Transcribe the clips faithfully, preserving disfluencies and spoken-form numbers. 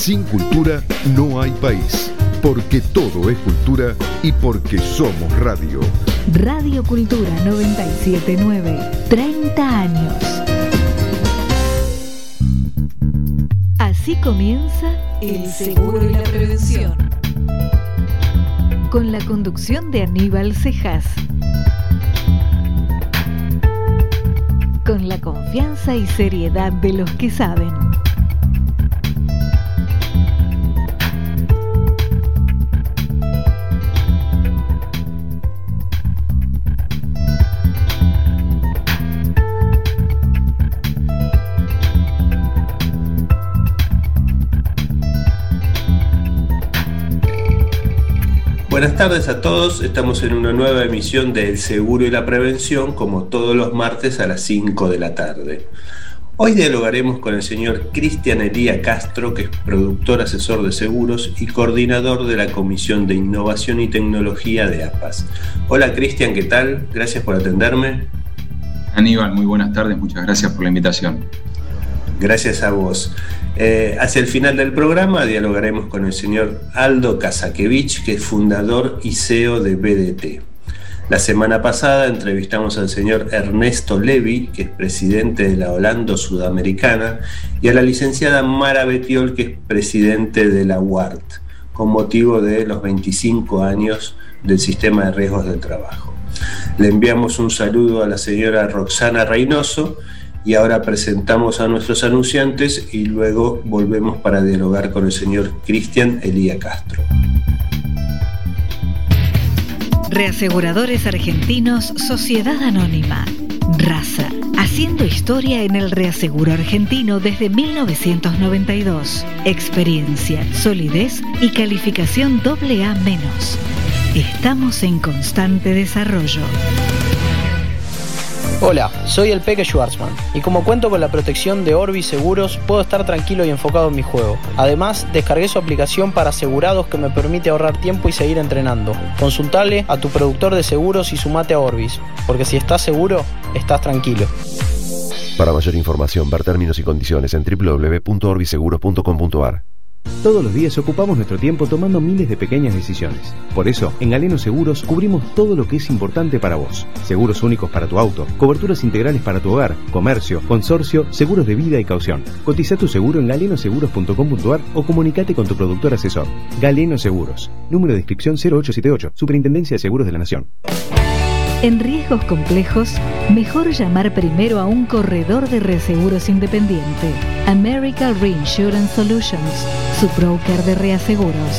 Sin cultura no hay país, porque todo es cultura y porque somos radio. Radio Cultura noventa y siete punto nueve, treinta años. Así comienza El Seguro y la Prevención, con la conducción de Aníbal Cejas, con la confianza y seriedad de los que saben. Buenas tardes a todos, estamos en una nueva emisión de El Seguro y la Prevención, como todos los martes a las cinco de la tarde. Hoy dialogaremos con el señor Cristian Elía Castro, que es productor asesor de seguros y coordinador de la Comisión de Innovación y Tecnología de APAS. Hola Cristian, ¿qué tal? Gracias por atenderme. Aníbal, muy buenas tardes, muchas gracias por la invitación. Gracias a vos. Eh, hacia el final del programa dialogaremos con el señor Aldo Kasakevich, que es fundador y C E O de B D T. La semana pasada entrevistamos al señor Ernesto Levy, que es presidente de la Holando Sudamericana, y a la licenciada Mara Betiol, que es presidente de la U A R T, con motivo de los veinticinco años del Sistema de Riesgos del Trabajo. Le enviamos un saludo a la señora Roxana Reynoso. Y ahora presentamos a nuestros anunciantes y luego volvemos para dialogar con el señor Cristian Elía Castro. Reaseguradores Argentinos Sociedad Anónima, Raza, haciendo historia en el reaseguro argentino desde mil novecientos noventa y dos. Experiencia, solidez y calificación doble A menos. Estamos en constante desarrollo. Hola, soy el Peque Schwarzman y como cuento con la protección de Orbis Seguros, puedo estar tranquilo y enfocado en mi juego. Además, descargué su aplicación para asegurados que me permite ahorrar tiempo y seguir entrenando. Consultale a tu productor de seguros y sumate a Orbis, porque si estás seguro, estás tranquilo. Para mayor información, ver términos y condiciones en doble u doble u doble u punto orbis seguros punto com punto a r. Todos los días ocupamos nuestro tiempo tomando miles de pequeñas decisiones. Por eso, en Galeno Seguros cubrimos todo lo que es importante para vos. Seguros únicos para tu auto, coberturas integrales para tu hogar, comercio, consorcio, seguros de vida y caución. Cotiza tu seguro en galeno seguros punto com punto a r o comunicate con tu productor asesor. Galeno Seguros. Número de inscripción cero ocho siete ocho. Superintendencia de Seguros de la Nación. En riesgos complejos, mejor llamar primero a un corredor de reaseguros independiente. American Reinsurance Solutions, su broker de reaseguros.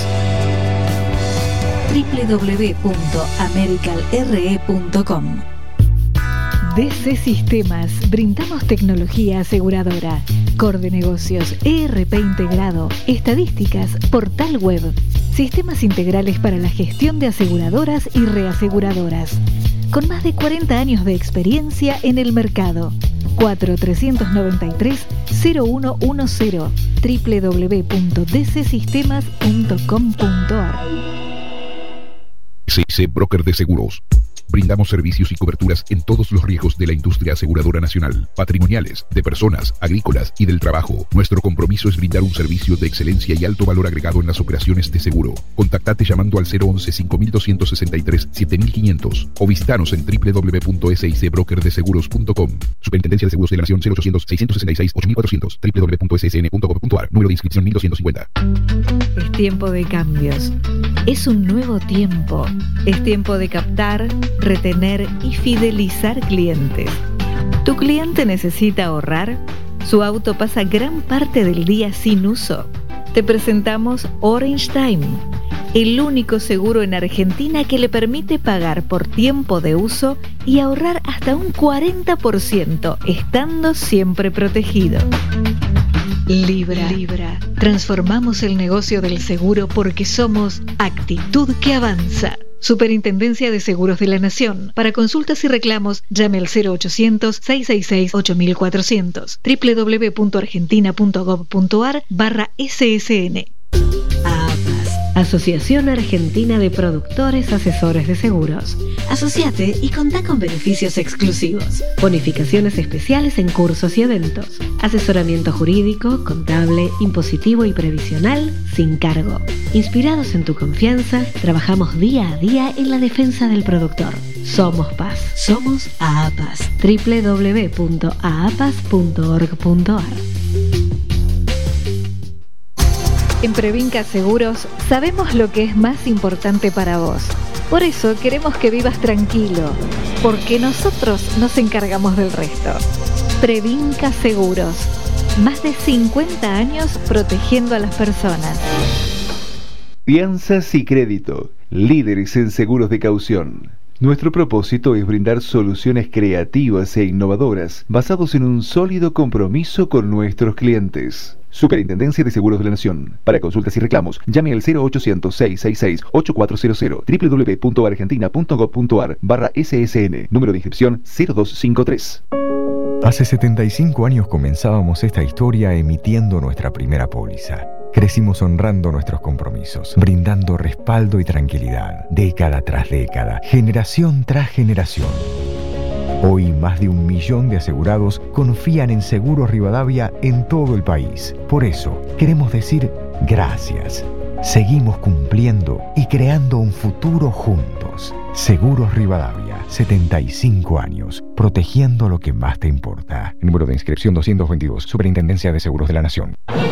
doble u doble u doble u punto americal r e punto com. D C Sistemas, brindamos tecnología aseguradora, core de negocios, E R P integrado, estadísticas, portal web, sistemas integrales para la gestión de aseguradoras y reaseguradoras, con más de cuarenta años de experiencia en el mercado. cuatro tres nueve tres cero uno uno cero, doble u doble u doble u punto d c sistemas punto com punto a r. C C Broker de Seguros. Brindamos servicios y coberturas en todos los riesgos de la industria aseguradora nacional, patrimoniales, de personas, agrícolas y del trabajo. Nuestro compromiso es brindar un servicio de excelencia y alto valor agregado en las operaciones de seguro. Contactate llamando al cero once cinco dos seis tres siete mil quinientos o visitanos en doble u doble u doble u punto s i c broker de seguros punto com. Superintendencia de Seguros de la Nación cero ochocientos seiscientos sesenta y seis ocho mil cuatrocientos, doble u doble u doble u punto s s n punto gov punto a r, número de inscripción mil doscientos cincuenta. Es tiempo de cambios. Es un nuevo tiempo. Es tiempo de captar, retener y fidelizar clientes. ¿Tu cliente necesita ahorrar? ¿Su auto pasa gran parte del día sin uso? Te presentamos Orange Time, el único seguro en Argentina que le permite pagar por tiempo de uso y ahorrar hasta un cuarenta por ciento, estando siempre protegido. Libra. Libra. Transformamos el negocio del seguro porque somos actitud que avanza. Superintendencia de Seguros de la Nación. Para consultas y reclamos, llame al cero ochocientos, seiscientos sesenta y seis, ocho mil cuatrocientos. doble u doble u doble u punto argentina punto gov punto a r barra S S N. APAS. Asociación Argentina de Productores Asesores de Seguros. Asociate y contá con beneficios exclusivos. Bonificaciones especiales en cursos y eventos. Asesoramiento jurídico, contable, impositivo y previsional sin cargo. Inspirados en tu confianza, trabajamos día a día en la defensa del productor. Somos Paz. Somos AAPAS. doble u doble u doble u punto a a p a s punto org punto a r. En Previnca Seguros sabemos lo que es más importante para vos. Por eso queremos que vivas tranquilo, porque nosotros nos encargamos del resto. Previnca Seguros. Más de cincuenta años protegiendo a las personas. Fianzas y crédito. Líderes en seguros de caución. Nuestro propósito es brindar soluciones creativas e innovadoras basados en un sólido compromiso con nuestros clientes. Superintendencia de Seguros de la Nación. Para consultas y reclamos, llame al cero ochocientos, seiscientos sesenta y seis, ochenta y cuatro cero cero, doble u doble u doble u punto argentina punto gov punto a r barra S S N, número de inscripción cero dos cinco tres. Hace setenta y cinco años comenzábamos esta historia emitiendo nuestra primera póliza. Crecimos honrando nuestros compromisos, brindando respaldo y tranquilidad, década tras década, generación tras generación. Hoy más de un millón de asegurados confían en Seguros Rivadavia en todo el país. Por eso, queremos decir gracias. Seguimos cumpliendo y creando un futuro juntos. Seguros Rivadavia, setenta y cinco años, protegiendo lo que más te importa. Número de inscripción doscientos veintidós, Superintendencia de Seguros de la Nación.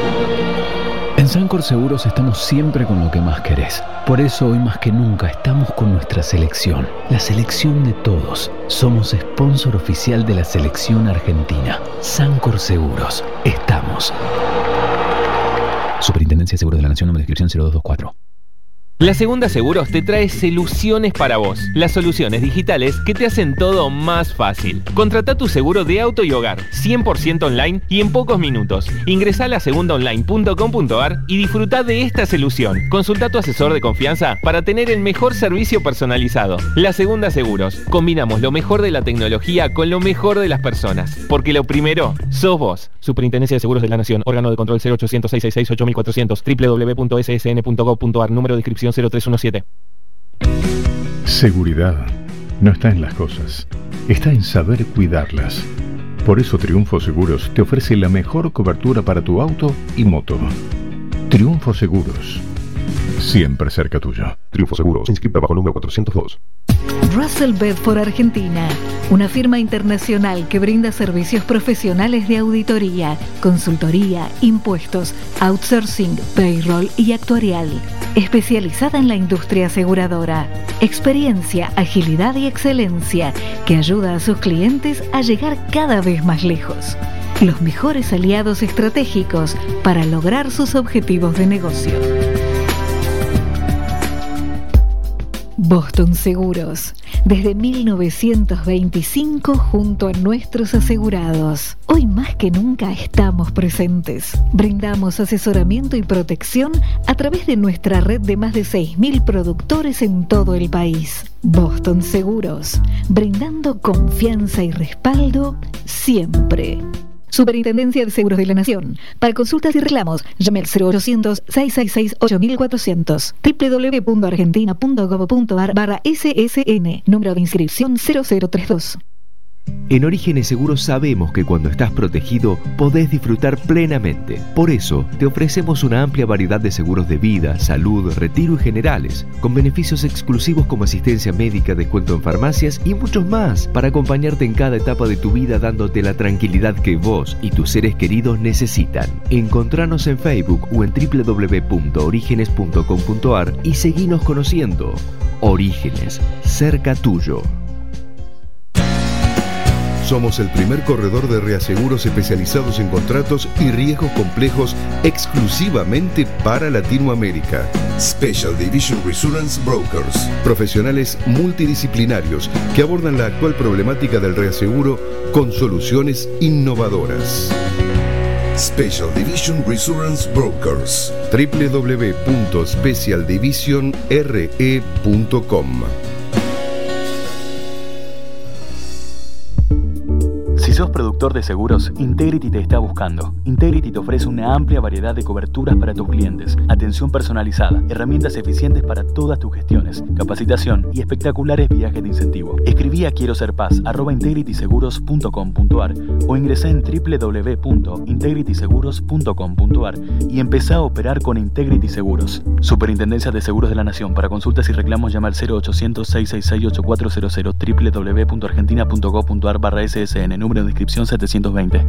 En Sancor Seguros estamos siempre con lo que más querés. Por eso hoy más que nunca estamos con nuestra selección. La selección de todos. Somos sponsor oficial de la selección argentina. Sancor Seguros. Estamos. Superintendencia de Seguros de la Nación, número de inscripción cero dos veinticuatro. La Segunda Seguros te trae soluciones para vos. Las soluciones digitales que te hacen todo más fácil. Contrata tu seguro de auto y hogar, cien por ciento online y en pocos minutos. Ingresá a la segunda online punto com punto a r y disfruta de esta solución. Consulta a tu asesor de confianza para tener el mejor servicio personalizado. La Segunda Seguros. Combinamos lo mejor de la tecnología con lo mejor de las personas. Porque lo primero sos vos. Superintendencia de Seguros de la Nación. Órgano de control cero ochocientos, seiscientos sesenta y seis, ocho mil cuatrocientos. doble u doble u doble u punto s s n punto gov punto a r. Número de inscripción cero tres diecisiete. Seguridad no está en las cosas, está en saber cuidarlas. Por eso Triunfo Seguros te ofrece la mejor cobertura para tu auto y moto. Triunfo Seguros, siempre cerca tuyo. Triunfo Seguros, inscrita bajo número cuatrocientos dos. Russell Bedford Argentina, una firma internacional que brinda servicios profesionales de auditoría, consultoría, impuestos, outsourcing, payroll y actuarial. Especializada en la industria aseguradora. Experiencia, agilidad y excelencia que ayuda a sus clientes a llegar cada vez más lejos. Los mejores aliados estratégicos para lograr sus objetivos de negocio. Boston Seguros, desde mil novecientos veinticinco junto a nuestros asegurados. Hoy más que nunca estamos presentes. Brindamos asesoramiento y protección a través de nuestra red de más de seis mil productores en todo el país. Boston Seguros, brindando confianza y respaldo siempre. Superintendencia de Seguros de la Nación. Para consultas y reclamos, llame al cero ochocientos, seiscientos sesenta y seis, ocho mil cuatrocientos. doble u doble u doble u punto argentina punto gov punto a r barra S S N. Número de inscripción cero cero treinta y dos. En Orígenes Seguros sabemos que cuando estás protegido podés disfrutar plenamente. Por eso te ofrecemos una amplia variedad de seguros de vida, salud, retiro y generales, con beneficios exclusivos como asistencia médica, descuento en farmacias y muchos más, para acompañarte en cada etapa de tu vida dándote la tranquilidad que vos y tus seres queridos necesitan. Encontranos en Facebook o en doble u doble u doble u punto orígenes punto com punto a r y seguinos conociendo. Orígenes, cerca tuyo. Somos el primer corredor de reaseguros especializados en contratos y riesgos complejos exclusivamente para Latinoamérica. Special Division Reassurance Brokers. Profesionales multidisciplinarios que abordan la actual problemática del reaseguro con soluciones innovadoras. Special Division Reassurance Brokers. doble u doble u doble u punto special division r e punto com. sos productor de seguros, Integrity te está buscando. Integrity te ofrece una amplia variedad de coberturas para tus clientes, atención personalizada, herramientas eficientes para todas tus gestiones, capacitación y espectaculares viajes de incentivo. Escribí a quiero ser paz arroba integrity seguros punto com punto a r o ingresá en doble u doble u doble u punto integrity seguros punto com punto a r y empezá a operar con Integrity Seguros. Superintendencia de Seguros de la Nación. Para consultas y reclamos llama al cero ochocientos, seiscientos sesenta y seis, ochenta y cuatro cero cero, doble u doble u doble u punto argentina punto gov punto a r barra S S N, número de inscripción setecientos veinte.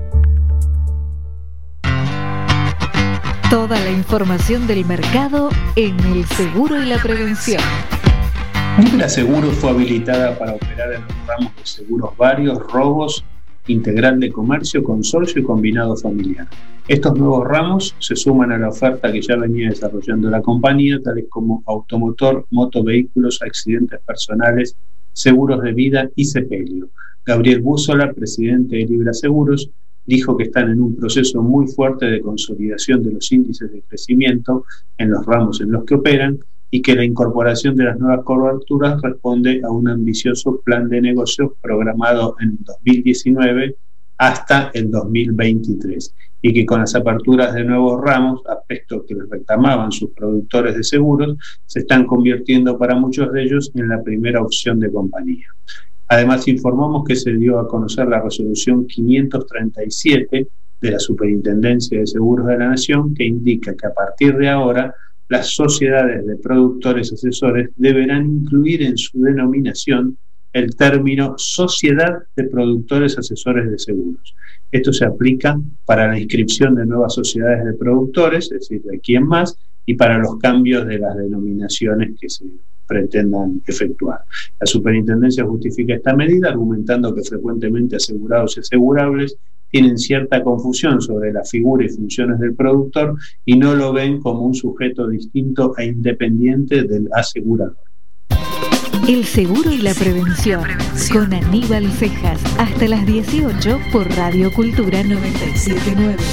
Toda la información del mercado en el seguro y la prevención. La Seguros fue habilitada para operar en los ramos de seguros varios, robos, integral de comercio, consorcio y combinado familiar. Estos nuevos ramos se suman a la oferta que ya venía desarrollando la compañía, tales como automotor, motovehículos, accidentes personales, seguros de vida y sepelio. Gabriel Búzola, presidente de Libra Seguros, dijo que están en un proceso muy fuerte de consolidación de los índices de crecimiento en los ramos en los que operan y que la incorporación de las nuevas coberturas responde a un ambicioso plan de negocios programado en dos mil diecinueve hasta el dos mil veintitrés y que con las aperturas de nuevos ramos, aspectos que les reclamaban sus productores de seguros, se están convirtiendo para muchos de ellos en la primera opción de compañía. Además, informamos que se dio a conocer la resolución quinientos treinta y siete de la Superintendencia de Seguros de la Nación, que indica que a partir de ahora las sociedades de productores asesores deberán incluir en su denominación el término Sociedad de Productores Asesores de Seguros. Esto se aplica para la inscripción de nuevas sociedades de productores, es decir, de aquí en más, y para los cambios de las denominaciones que se pretendan efectuar. La Superintendencia justifica esta medida argumentando que frecuentemente asegurados y asegurables tienen cierta confusión sobre la figura y funciones del productor y no lo ven como un sujeto distinto e independiente del asegurador. El seguro y la prevención, con Aníbal Cejas, hasta las dieciocho por Radio Cultura noventa y siete punto nueve.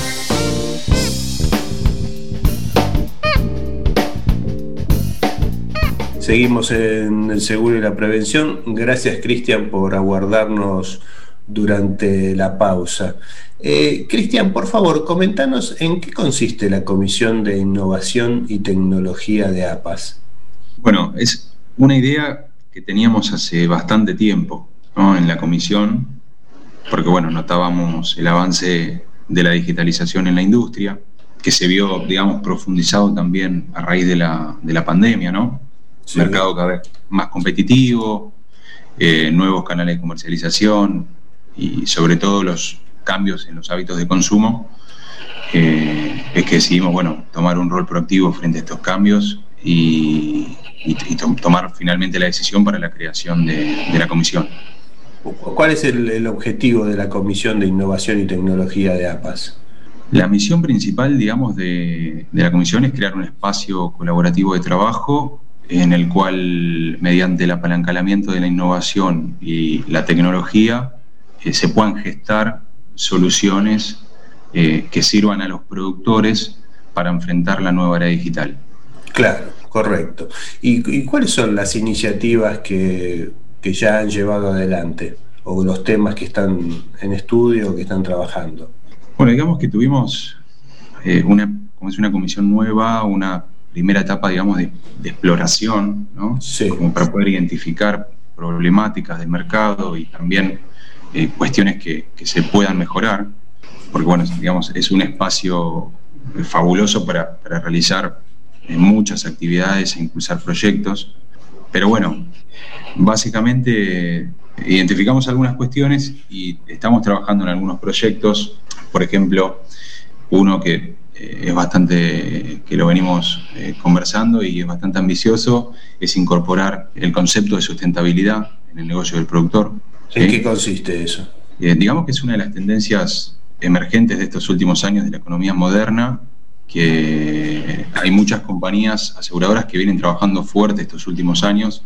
Seguimos en el seguro y la prevención. Gracias, Cristian, por aguardarnos durante la pausa. Eh, Cristian, por favor, comentanos en qué consiste la Comisión de Innovación y Tecnología de APAS. Bueno, es una idea que teníamos hace bastante tiempo, ¿no?, en la comisión, porque bueno, notábamos el avance de la digitalización en la industria, que se vio, digamos, profundizado también a raíz de la, de la pandemia, ¿no? Sí. Mercado cada vez más competitivo, eh, nuevos canales de comercialización y sobre todo los cambios en los hábitos de consumo, eh, es que decidimos, bueno, tomar un rol proactivo frente a estos cambios y, y, y to- tomar finalmente la decisión para la creación de, de la comisión. ¿Cuál es el, el objetivo de la Comisión de Innovación y Tecnología de APAS? La misión principal, digamos, de, de la comisión es crear un espacio colaborativo de trabajo en el cual, mediante el apalancamiento de la innovación y la tecnología, eh, se puedan gestar soluciones eh, que sirvan a los productores para enfrentar la nueva era digital. Claro, correcto. ¿Y, y cuáles son las iniciativas que, que ya han llevado adelante o los temas que están en estudio o que están trabajando? Bueno, digamos que tuvimos eh, una, como es una comisión nueva, una primera etapa, digamos, de, de exploración, ¿no? Sí. Como para poder identificar problemáticas del mercado y también eh, cuestiones que, que se puedan mejorar, porque, bueno, digamos, es un espacio fabuloso para, para realizar eh, muchas actividades e impulsar proyectos, pero bueno, básicamente identificamos algunas cuestiones y estamos trabajando en algunos proyectos. Por ejemplo, uno que eh, es bastante, que lo venimos eh, conversando y es bastante ambicioso, es incorporar el concepto de sustentabilidad en el negocio del productor. ¿En ¿sí? qué consiste eso? Eh, digamos que es una de las tendencias emergentes de estos últimos años de la economía moderna, que hay muchas compañías aseguradoras que vienen trabajando fuerte estos últimos años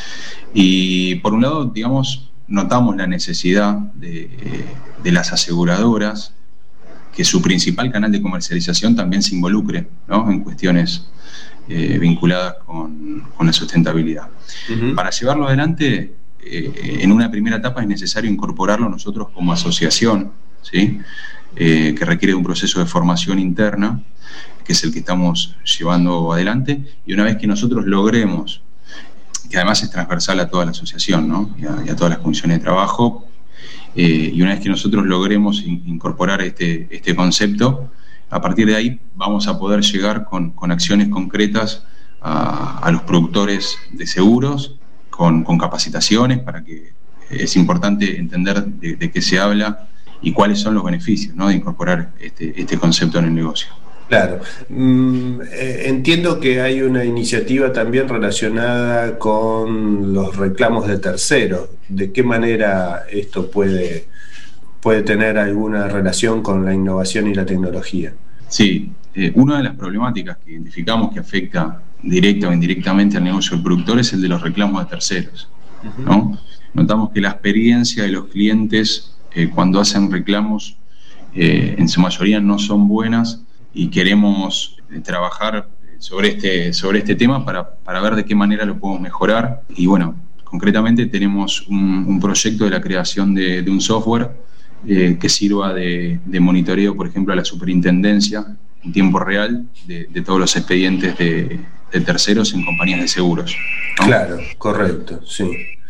y, por un lado, digamos, notamos la necesidad de, de las aseguradoras que su principal canal de comercialización también se involucre, ¿no?, en cuestiones eh, vinculadas con, con la sustentabilidad. Uh-huh. Para llevarlo adelante, eh, en una primera etapa es necesario incorporarlo nosotros como asociación, ¿sí? Eh, que requiere un proceso de formación interna, que es el que estamos llevando adelante, y una vez que nosotros logremos, que además es transversal a toda la asociación, ¿no? y, a, y a todas las comisiones de trabajo, eh, y una vez que nosotros logremos in, incorporar este, este concepto, a partir de ahí vamos a poder llegar con, con acciones concretas a, a los productores de seguros, con, con capacitaciones, para que es importante entender de, de qué se habla y cuáles son los beneficios, ¿no? de incorporar este, este concepto en el negocio. Claro. Mm, eh, entiendo que hay una iniciativa también relacionada con los reclamos de terceros. ¿De qué manera esto puede, puede tener alguna relación con la innovación y la tecnología? Sí, eh, una de las problemáticas que identificamos que afecta directa o indirectamente al negocio del productor es el de los reclamos de terceros, ¿no? Notamos que la experiencia de los clientes eh, cuando hacen reclamos eh, en su mayoría no son buenas, y queremos eh, trabajar sobre este, sobre este tema para, para ver de qué manera lo podemos mejorar. Y bueno, concretamente tenemos un, un proyecto de la creación de, de un software eh, que sirva de, de monitoreo, por ejemplo, a la superintendencia en tiempo real de, de todos los expedientes de, de terceros en compañías de seguros, ¿no? Claro, correcto, sí.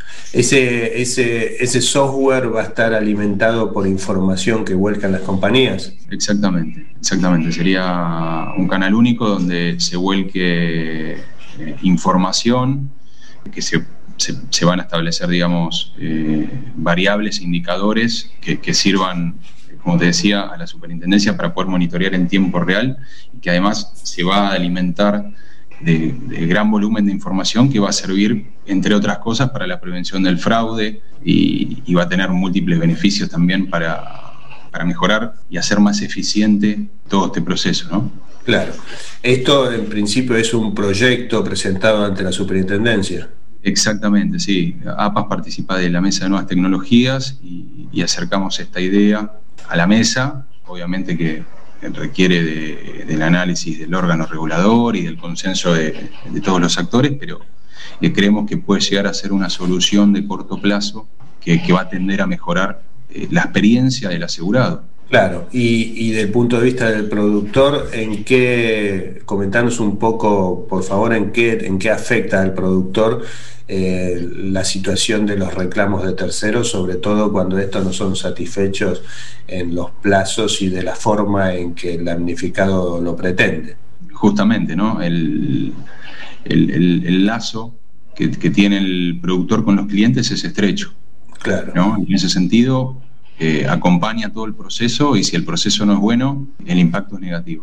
Ese, ese, ese software va a estar alimentado por información que vuelcan las compañías. Exactamente, exactamente. Sería un canal único donde se vuelque eh, información, que se, se, se van a establecer, digamos, eh, variables, indicadores que, que sirvan, como te decía, a la superintendencia para poder monitorear en tiempo real, y que además se va a alimentar De, de gran volumen de información que va a servir, entre otras cosas, para la prevención del fraude, y, y va a tener múltiples beneficios también para, para mejorar y hacer más eficiente todo este proceso, ¿no? Claro. Esto en principio es un proyecto presentado ante la superintendencia. Exactamente, sí. APAS participa de la Mesa de Nuevas Tecnologías y, y acercamos esta idea a la mesa, obviamente que requiere de, del análisis del órgano regulador y del consenso de, de todos los actores, pero eh, creemos que puede llegar a ser una solución de corto plazo que, que va a tender a mejorar eh, la experiencia del asegurado. Claro, y, y del punto de vista del productor, ¿en qué, comentanos un poco, por favor, en qué, en qué afecta al productor eh, la situación de los reclamos de terceros, sobre todo cuando estos no son satisfechos en los plazos y de la forma en que el damnificado lo pretende? Justamente, ¿no? El, el, el, el lazo que, que tiene el productor con los clientes es estrecho. Claro. ¿No? En ese sentido, Eh, acompaña todo el proceso, y si el proceso no es bueno, el impacto es negativo.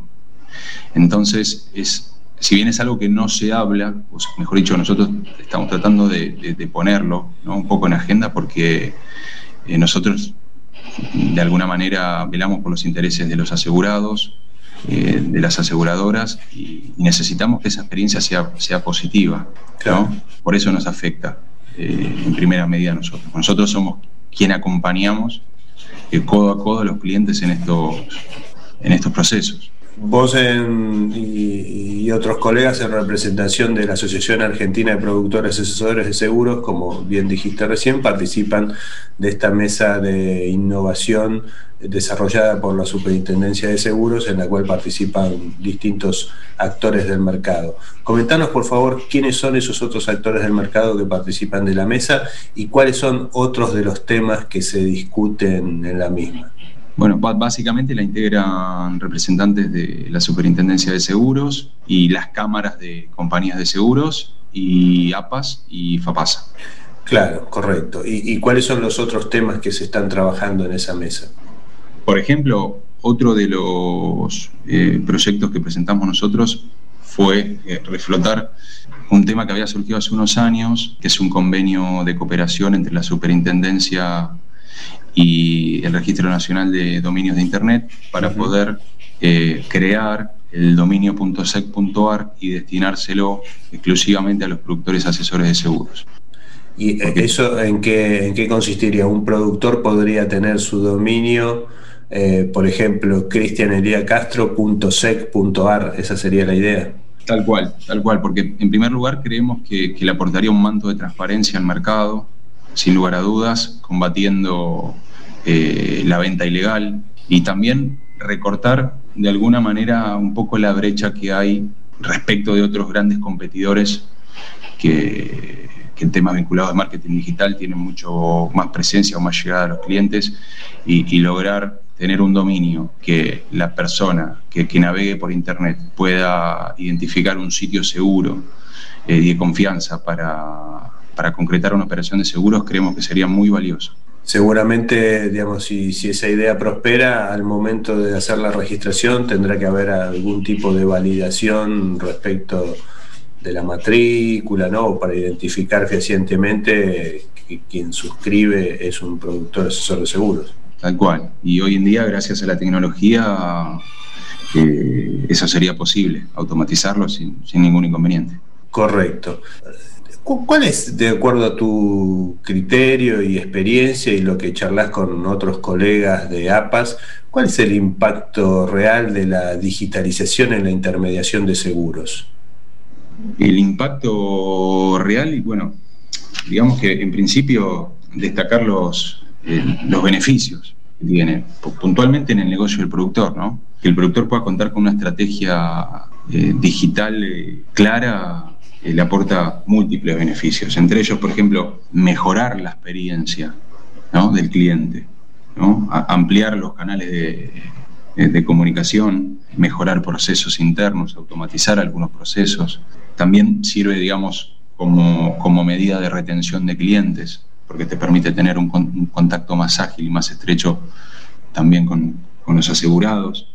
Entonces, es, si bien es algo que no se habla, o mejor dicho, nosotros estamos tratando de, de, de ponerlo, ¿no? un poco en agenda, porque eh, nosotros de alguna manera velamos por los intereses de los asegurados, eh, de las aseguradoras, y, y necesitamos que esa experiencia sea, sea positiva, ¿no? Por eso nos afecta eh, en primera medida a nosotros. Nosotros somos quien acompañamos eh, codo a codo a los clientes en estos, en estos procesos. Vos en, y, y otros colegas en representación de la Asociación Argentina de Productores y Asesores de Seguros, como bien dijiste recién, participan de esta mesa de innovación desarrollada por la Superintendencia de Seguros, en la cual participan distintos actores del mercado. Comentanos, por favor, quiénes son esos otros actores del mercado que participan de la mesa y cuáles son otros de los temas que se discuten en la misma. Bueno, básicamente la integran representantes de la Superintendencia de Seguros y las cámaras de compañías de seguros y APAS y FAPASA. Claro, correcto. ¿Y, y cuáles son los otros temas que se están trabajando en esa mesa? Por ejemplo, otro de los eh, proyectos que presentamos nosotros fue eh, reflotar un tema que había surgido hace unos años, que es un convenio de cooperación entre la Superintendencia y el Registro Nacional de Dominios de Internet para uh-huh. poder eh, crear el dominio punto sec punto ar y destinárselo exclusivamente a los productores asesores de seguros. ¿Y Porque, eso en qué, en qué consistiría? ¿Un productor podría tener su dominio, eh, por ejemplo, cristian elia castro punto sec punto ar? ¿Esa sería la idea? Tal cual, tal cual, porque en primer lugar creemos que, que le aportaría un manto de transparencia al mercado, sin lugar a dudas, combatiendo eh, la venta ilegal y también recortar de alguna manera un poco la brecha que hay respecto de otros grandes competidores que, que en temas vinculados de marketing digital tienen mucho más presencia o más llegada a los clientes y, y lograr tener un dominio que la persona que, que navegue por internet pueda identificar un sitio seguro eh, y de confianza para, para concretar una operación de seguros, creemos que sería muy valioso. Seguramente, digamos, si, si esa idea prospera, al momento de hacer la registración tendrá que haber algún tipo de validación respecto de la matrícula, ¿no? Para identificar fehacientemente que quien suscribe es un productor asesor de seguros. Tal cual. Y hoy en día, gracias a la tecnología, eh, eso sería posible, automatizarlo sin, sin ningún inconveniente. Correcto. ¿Cuál es, de acuerdo a tu criterio y experiencia y lo que charlas con otros colegas de APAS, cuál es el impacto real de la digitalización en la intermediación de seguros? El impacto real, y bueno, digamos que en principio destacar los, eh, los beneficios que tiene, puntualmente en el negocio del productor, ¿no? Que el productor pueda contar con una estrategia eh, digital eh, clara, eh, le aporta múltiples beneficios, entre ellos, por ejemplo, mejorar la experiencia, ¿no? del cliente, ¿no? A, ampliar los canales de, de, de comunicación, mejorar procesos internos, automatizar algunos procesos. También sirve, digamos, como, como medida de retención de clientes, porque te permite tener un, con, un contacto más ágil y más estrecho también con, con los asegurados.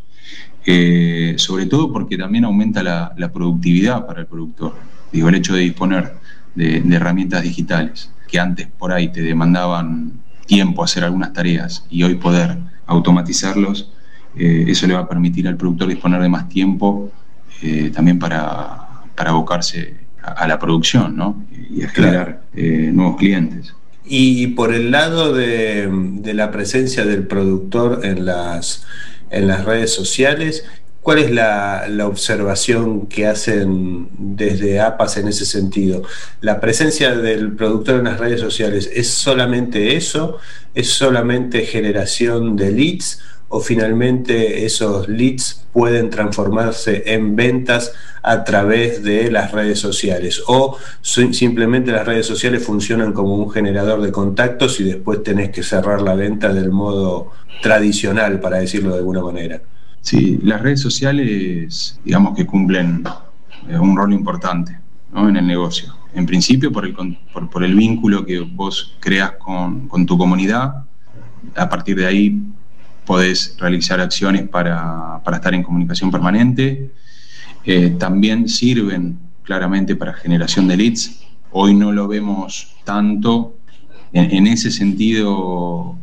Eh, sobre todo porque también aumenta la, la productividad para el productor. Digo, el hecho de disponer de, de herramientas digitales, que antes por ahí te demandaban tiempo a hacer algunas tareas y hoy poder automatizarlos, eh, eso le va a permitir al productor disponer de más tiempo eh, también para... para abocarse a, a la producción, ¿no? Y a generar claro. eh, nuevos clientes. Y por el lado de, de la presencia del productor en las, en las redes sociales, ¿cuál es la, la observación que hacen desde APAS en ese sentido? ¿La presencia del productor en las redes sociales es solamente eso? ¿Es solamente generación de leads? ¿O finalmente esos leads pueden transformarse en ventas a través de las redes sociales? ¿O simplemente las redes sociales funcionan como un generador de contactos y después tenés que cerrar la venta del modo tradicional, para decirlo de alguna manera? Sí, las redes sociales, digamos que cumplen un rol importante, ¿no? en el negocio. En principio por el, por, por el vínculo que vos creas con, con tu comunidad. A partir de ahí podés realizar acciones para, para estar en comunicación permanente. Eh, también sirven claramente para generación de leads. Hoy no lo vemos tanto en, en ese sentido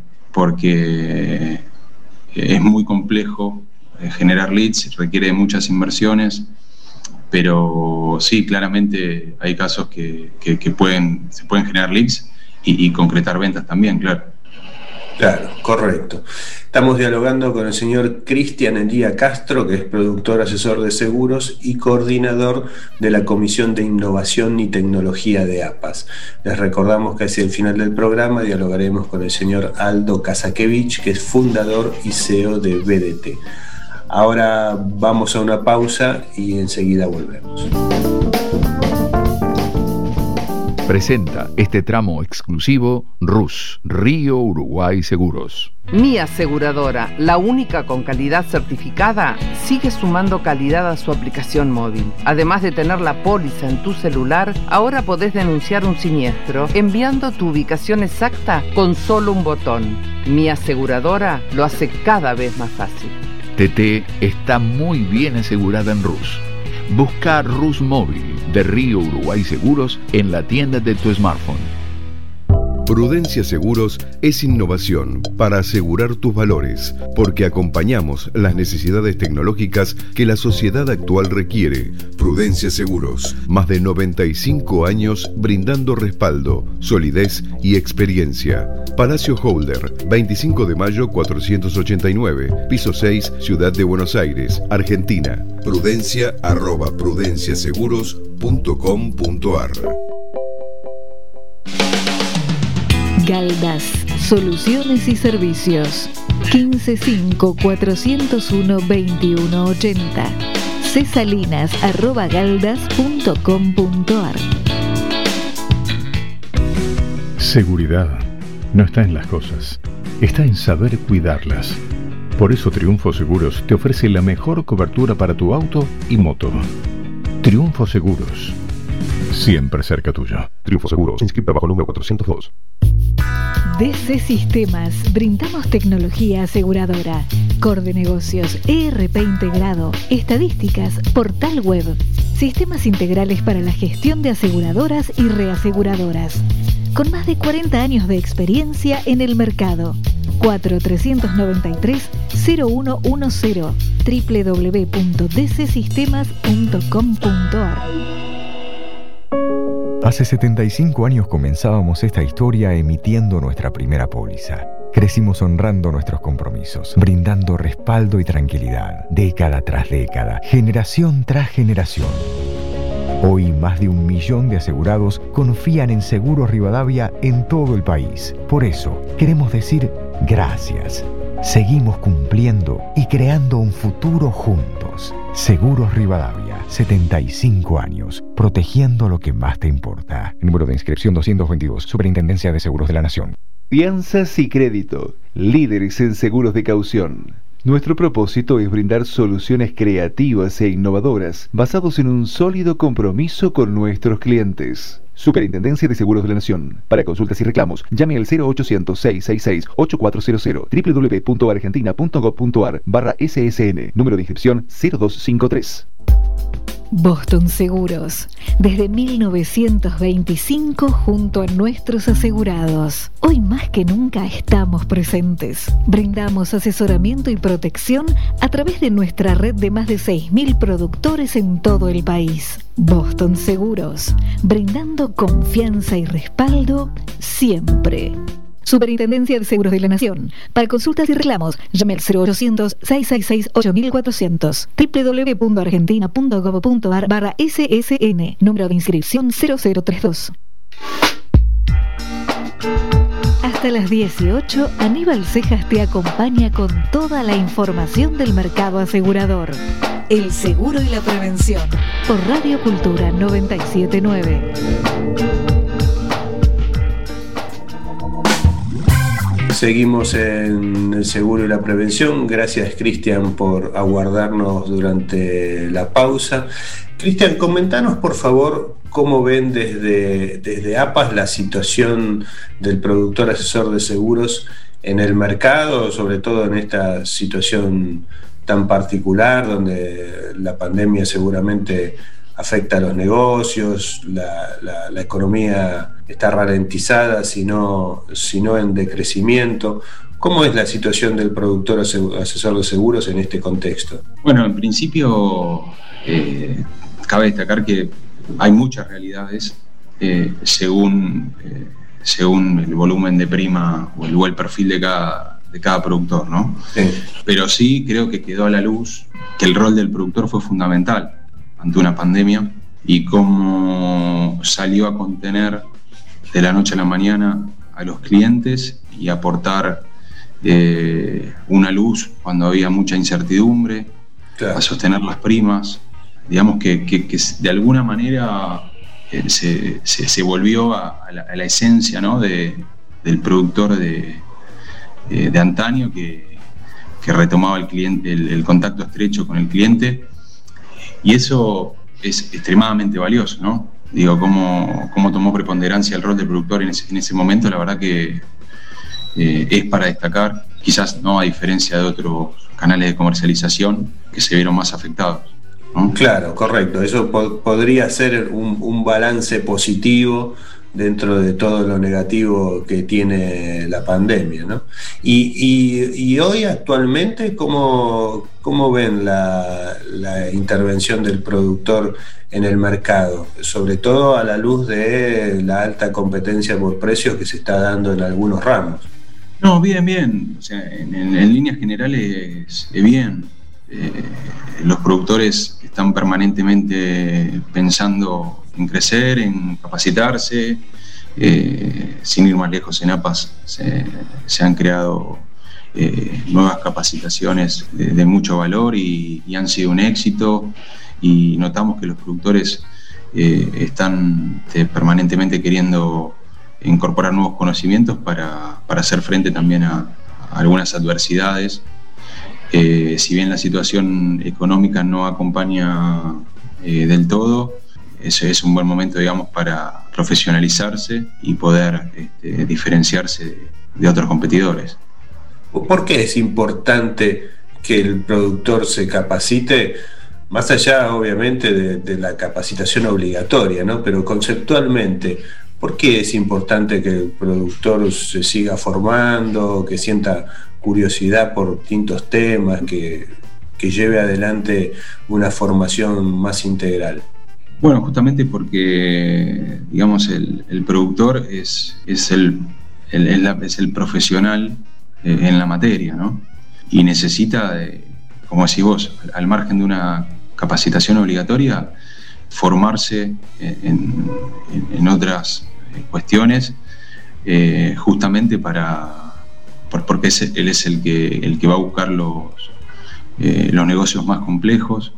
porque es muy complejo eh, generar leads, requiere muchas inversiones, pero sí, claramente hay casos que, que, que pueden, se pueden generar leads y, y concretar ventas también, claro. Claro, correcto. Estamos dialogando con el señor Cristian Elía Castro, que es productor asesor de seguros y coordinador de la Comisión de Innovación y Tecnología de APAS. Les recordamos que hacia el final del programa dialogaremos con el señor Aldo Kasakevich, que es fundador y C E O de B D T. Ahora vamos a una pausa y enseguida volvemos. Presenta este tramo exclusivo R U S, Río Uruguay Seguros. Mi aseguradora, la única con calidad certificada, sigue sumando calidad a su aplicación móvil. Además de tener la póliza en tu celular, ahora podés denunciar un siniestro enviando tu ubicación exacta con solo un botón. Mi aseguradora lo hace cada vez más fácil. T T está muy bien asegurada en R U S. Busca R U S Móvil de Río Uruguay Seguros en la tienda de tu smartphone. Prudencia Seguros es innovación para asegurar tus valores, porque acompañamos las necesidades tecnológicas que la sociedad actual requiere. Prudencia Seguros, más de noventa y cinco años brindando respaldo, solidez y experiencia. Palacio Holder, veinticinco de mayo cuatrocientos ochenta y nueve, piso seis, Ciudad de Buenos Aires, Argentina. Prudencia arroba prudenciaseguros punto com punto ar. Galdas, soluciones y servicios. quince cinco cuatrocientos uno veintiuno ochenta. cesalinas arroba galdas punto com punto ar. Seguridad no está en las cosas, está en saber cuidarlas. Por eso Triunfo Seguros te ofrece la mejor cobertura para tu auto y moto. Triunfo Seguros, siempre cerca tuyo. Triunfo Seguros, inscrita bajo número cuatrocientos dos. D C Sistemas, brindamos tecnología aseguradora, core de negocios, E R P integrado, estadísticas, portal web, sistemas integrales para la gestión de aseguradoras y reaseguradoras. Con más de cuarenta años de experiencia en el mercado. cuatro tres nueve tres cero uno uno cero doble u doble u doble u punto d c sistemas punto com punto ar. Hace setenta y cinco años comenzábamos esta historia emitiendo nuestra primera póliza. Crecimos honrando nuestros compromisos, brindando respaldo y tranquilidad, década tras década, generación tras generación. Hoy más de un millón de asegurados confían en Seguros Rivadavia en todo el país. Por eso, queremos decir gracias. Seguimos cumpliendo y creando un futuro juntos. Seguros Rivadavia, setenta y cinco años, protegiendo lo que más te importa. Número de inscripción doscientos veintidós, Superintendencia de Seguros de la Nación. Fianzas y crédito, líderes en seguros de caución. Nuestro propósito es brindar soluciones creativas e innovadoras, basados en un sólido compromiso con nuestros clientes. Superintendencia de Seguros de la Nación. Para consultas y reclamos, llame al cero ochocientos, seiscientos sesenta y seis, ochenta y cuatro cero cero, doble u doble u doble u punto argentina punto gov punto ar barra S S N, número de inscripción cero dos cinco tres. Boston Seguros, desde mil novecientos veinticinco junto a nuestros asegurados. Hoy más que nunca estamos presentes. Brindamos asesoramiento y protección a través de nuestra red de más de seis mil productores en todo el país. Boston Seguros, brindando confianza y respaldo siempre. Superintendencia de Seguros de la Nación. Para consultas y reclamos, llame al cero ochocientos, seiscientos sesenta y seis, ocho cuatrocientos, doble u doble u doble u punto argentina punto gov punto ar barra S S N, número de inscripción cero cero treinta y dos. Hasta las dieciocho, Aníbal Cejas te acompaña con toda la información del mercado asegurador. El seguro y la prevención. Por Radio Cultura noventa y siete punto nueve. Seguimos en el seguro y la prevención. Gracias, Cristian, por aguardarnos durante la pausa. Cristian, comentanos por favor cómo ven desde, desde APAS la situación del productor asesor de seguros en el mercado, sobre todo en esta situación tan particular donde la pandemia seguramente afecta a los negocios, la, la, la economía está ralentizada, sino, sino en decrecimiento. ¿Cómo es la situación del productor asesor de seguros en este contexto? Bueno, en principio eh, cabe destacar que hay muchas realidades eh, según, eh, según el volumen de prima o el, o el perfil de cada, de cada productor, ¿no? Sí. Pero sí creo que quedó a la luz que el rol del productor fue fundamental ante una pandemia y cómo salió a contener de la noche a la mañana a los clientes y aportar eh, una luz cuando había mucha incertidumbre, claro, a sostener las primas, digamos que, que, que de alguna manera eh, se, se, se volvió a, a, la, a la esencia, ¿no?, de, del productor de, eh, de antaño que, que retomaba el, cliente, el, el contacto estrecho con el cliente. Y eso es extremadamente valioso, ¿no? Digo, cómo, cómo tomó preponderancia el rol del productor en ese, en ese momento, la verdad que eh, es para destacar, quizás no a diferencia de otros canales de comercialización que se vieron más afectados, ¿no? Claro, correcto. Eso po- podría ser un, un balance positivo dentro de todo lo negativo que tiene la pandemia, ¿no? Y, y, y hoy actualmente, ¿cómo, cómo ven la, la intervención del productor en el mercado? Sobre todo a la luz de la alta competencia por precios que se está dando en algunos ramos. No, bien, bien. O sea, en, en, en líneas generales, eh, bien. Eh, los productores están permanentemente pensando en crecer, en capacitarse, eh, sin ir más lejos, en APAS se, se han creado eh, nuevas capacitaciones de, de mucho valor y, y han sido un éxito, y notamos que los productores eh, están eh, permanentemente queriendo incorporar nuevos conocimientos para, para hacer frente también a, a algunas adversidades. Eh, si bien la situación económica no acompaña eh, del todo, ese es un buen momento, digamos, para profesionalizarse y poder este, diferenciarse de, de otros competidores. ¿Por qué es importante que el productor se capacite? Más allá, obviamente, de, de la capacitación obligatoria, ¿no? Pero conceptualmente, ¿por qué es importante que el productor se siga formando, que sienta curiosidad por distintos temas, que, que lleve adelante una formación más integral? Bueno, justamente porque, digamos, el, el productor es, es, el, el, es, la, es el profesional eh, en la materia, ¿no? Y necesita, de, como decís vos, al margen de una capacitación obligatoria, formarse en, en, en otras cuestiones, eh, justamente para, por, porque es, él es el que, el que va a buscar los, eh, los negocios más complejos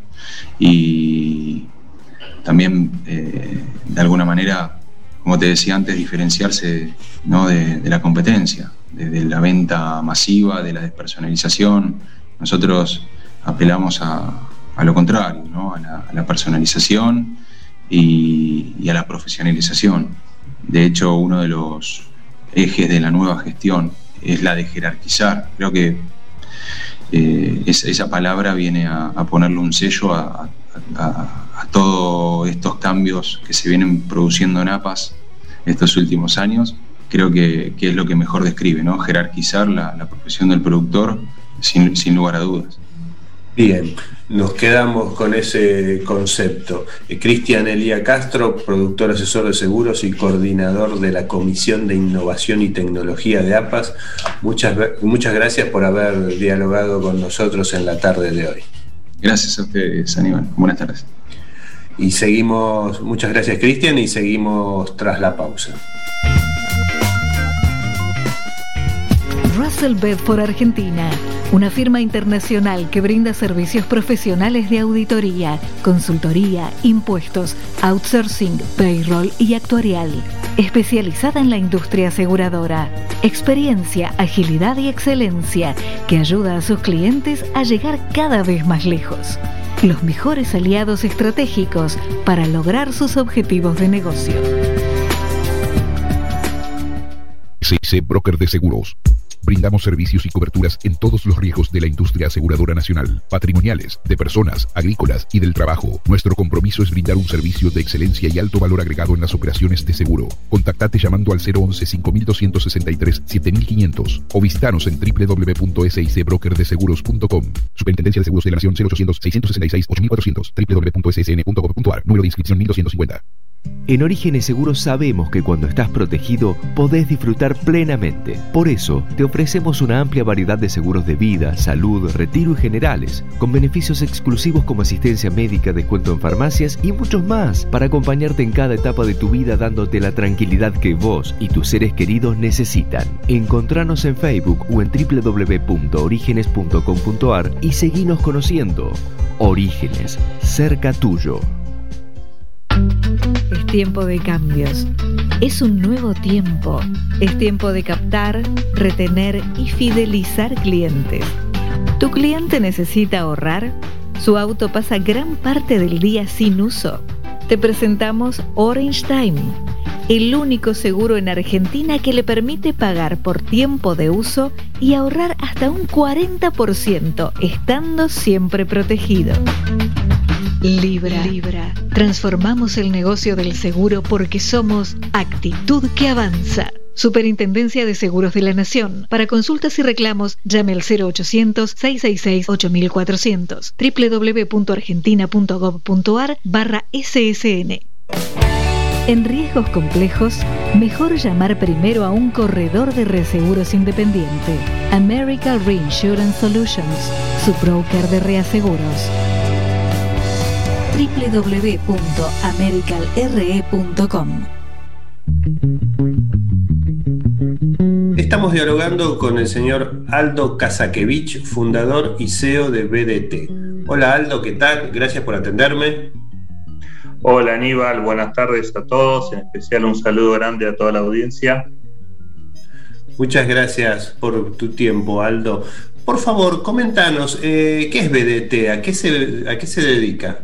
y también eh, de alguna manera, como te decía antes, diferenciarse, ¿no? de, de la competencia, de, de la venta masiva, de la despersonalización. Nosotros apelamos a, a lo contrario, ¿no? a, la, a la personalización y, y a la profesionalización. De hecho, uno de los ejes de la nueva gestión es la de jerarquizar. Creo que eh, es, esa palabra viene a, a ponerle un sello a, a, a todos estos cambios que se vienen produciendo en APAS estos últimos años. Creo que, que es lo que mejor describe, ¿no? Jerarquizar la, la profesión del productor, sin, sin lugar a dudas. Bien, nos quedamos con ese concepto. Eh, Cristian Elía Castro, productor asesor de seguros y coordinador de la Comisión de Innovación y Tecnología de APAS, muchas, muchas gracias por haber dialogado con nosotros en la tarde de hoy. Gracias a ustedes, Aníbal. Buenas tardes. Y seguimos, muchas gracias, Cristian, y seguimos tras la pausa. Russell Bedford Argentina, una firma internacional que brinda servicios profesionales de auditoría, consultoría, impuestos, outsourcing, payroll y actuarial. Especializada en la industria aseguradora. Experiencia, agilidad y excelencia que ayuda a sus clientes a llegar cada vez más lejos. Los mejores aliados estratégicos para lograr sus objetivos de negocio. C C Broker de Seguros. Brindamos servicios y coberturas en todos los riesgos de la industria aseguradora nacional, patrimoniales, de personas, agrícolas y del trabajo. Nuestro compromiso es brindar un servicio de excelencia y alto valor agregado en las operaciones de seguro. Contactate llamando al cero once, cinco dos seis tres, siete mil quinientos o visitanos en w w w punto s i c broker de seguros punto com. Superintendencia de Seguros de la Nación cero ochocientos, seiscientos sesenta y seis, ocho mil cuatrocientos, w w w punto s s n punto gov punto a r, número de inscripción mil doscientos cincuenta. En Orígenes Seguros sabemos que cuando estás protegido podés disfrutar plenamente. Por eso te ofrecemos una amplia variedad de seguros de vida, salud, retiro y generales, con beneficios exclusivos como asistencia médica, descuento en farmacias y muchos más, para acompañarte en cada etapa de tu vida dándote la tranquilidad que vos y tus seres queridos necesitan. Encontranos en Facebook o en w w w punto orígenes punto com punto a r y seguinos conociendo. Orígenes, cerca tuyo. Es tiempo de cambios. Es un nuevo tiempo. Es tiempo de captar, retener y fidelizar clientes. ¿Tu cliente necesita ahorrar? ¿Su auto pasa gran parte del día sin uso? Te presentamos Orange Time, el único seguro en Argentina que le permite pagar por tiempo de uso y ahorrar hasta un cuarenta por ciento, estando siempre protegido. Libra. Libra. Transformamos el negocio del seguro porque somos actitud que avanza. Superintendencia de Seguros de la Nación. Para consultas y reclamos, llame al cero ochocientos, seiscientos sesenta y seis, ocho mil cuatrocientos. w w w punto argentina punto gov punto a r barra S S N. En riesgos complejos, mejor llamar primero a un corredor de reaseguros independiente. American Reinsurance Solutions, su broker de reaseguros. w w w punto americal r e punto com. Estamos dialogando con el señor Aldo Kasakevich, fundador y C E O de B D T. Hola Aldo, ¿qué tal? Gracias por atenderme. Hola Aníbal, buenas tardes a todos, en especial un saludo grande a toda la audiencia. Muchas gracias por tu tiempo, Aldo. Por favor, coméntanos, eh, ¿qué es B D T? ¿A qué se, a qué se dedica?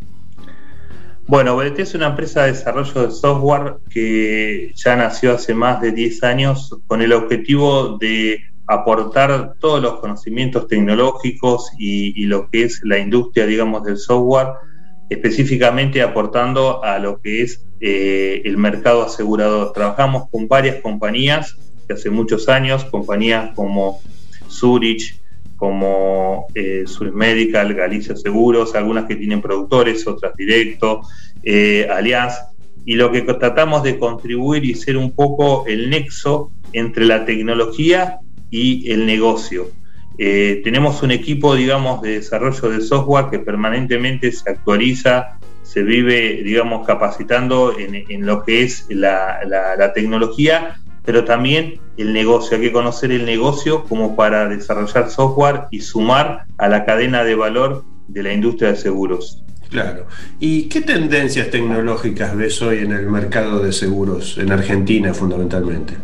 Bueno, B D T es una empresa de desarrollo de software que ya nació hace más de diez años con el objetivo de aportar todos los conocimientos tecnológicos y, y lo que es la industria, digamos, del software, específicamente aportando a lo que es eh, el mercado asegurador. Trabajamos con varias compañías de hace muchos años, compañías como Zurich, como eh, Zurich Medical, Galicia Seguros, algunas que tienen productores, otras directo, eh, Allianz, y lo que tratamos de contribuir y ser un poco el nexo entre la tecnología y el negocio. Eh, tenemos un equipo, digamos, de desarrollo de software que permanentemente se actualiza, se vive, digamos, capacitando en, en lo que es la, la, la tecnología, pero también el negocio. Hay que conocer el negocio como para desarrollar software y sumar a la cadena de valor de la industria de seguros. Claro. ¿Y qué tendencias tecnológicas ves hoy en el mercado de seguros, en Argentina fundamentalmente?